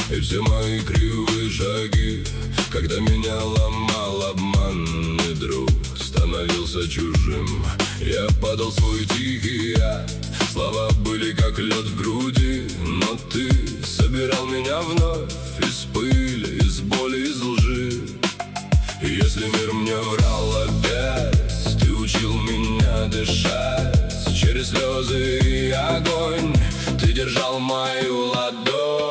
И все мои кривые шаги, когда меня ломал обманный друг, становился чужим. Я падал в свой тихий яд, слова были как лед в груди, но ты собирал меня вновь из пыли, из боли, из лжи. И если мир мне врал опять, ты учил меня дышать. Через слезы и огонь ты держал мою ладонь.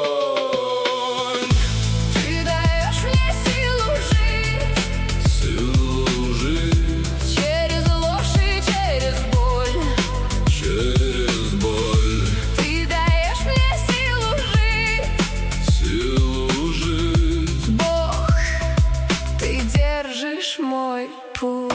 Ты даешь мне силу жить, Силу жить через ложь и через боль. через боль. Ты даешь мне силу жить, Силу жить. Бог, ты держишь мой путь.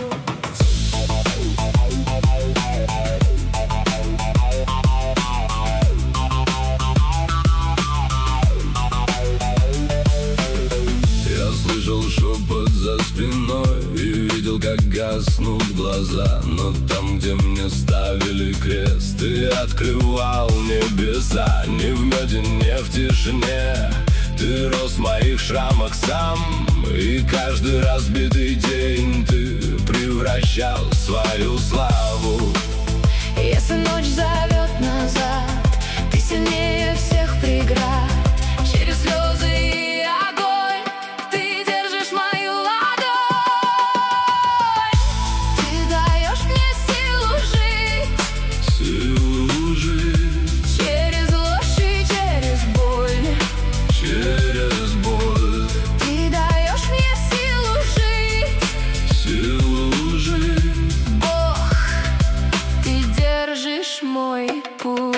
Слышал шепот за спиной и видел, как гаснут глаза. Но там, где мне ставили крест, ты открывал небеса. Не в меде, не в тишине, ты рос в моих шрамах сам. И каждый разбитый день ты превращал в свою славу. Если ночь зовет назад, ты сильнее всех преград. Через слезы и огонь ты держишь мою ладонь. Ты даешь мне силу жить, Силу жить через ложь и через боль. через боль. Ты даешь мне силу жить, Силу жить. Бог, ты держишь мой путь.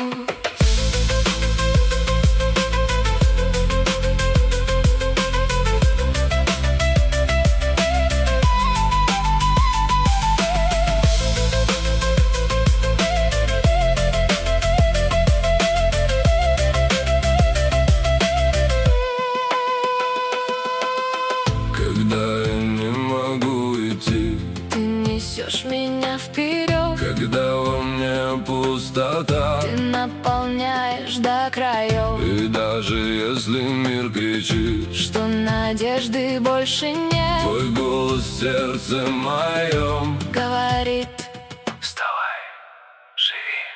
Когда я не могу идти, Ты несешь меня вперед, когда во мне пустота, ты наполняешь до краев. и даже если мир кричит, Что надежды больше нет, твой голос в сердце моем говорит: вставай, живи.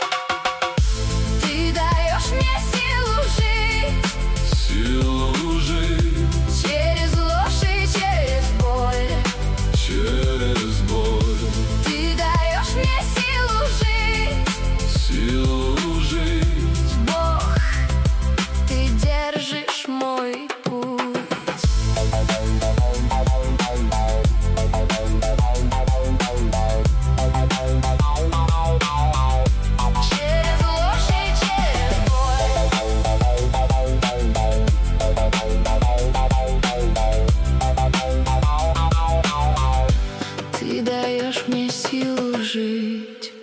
ты даешь мне силу жить, Силу жить через ложь и через боль. через боль. Ты даешь мне силу жить, Силу жить. Бог, ты держишь мой путь. Через ложь и через боль. Ты даешь мне силу жить.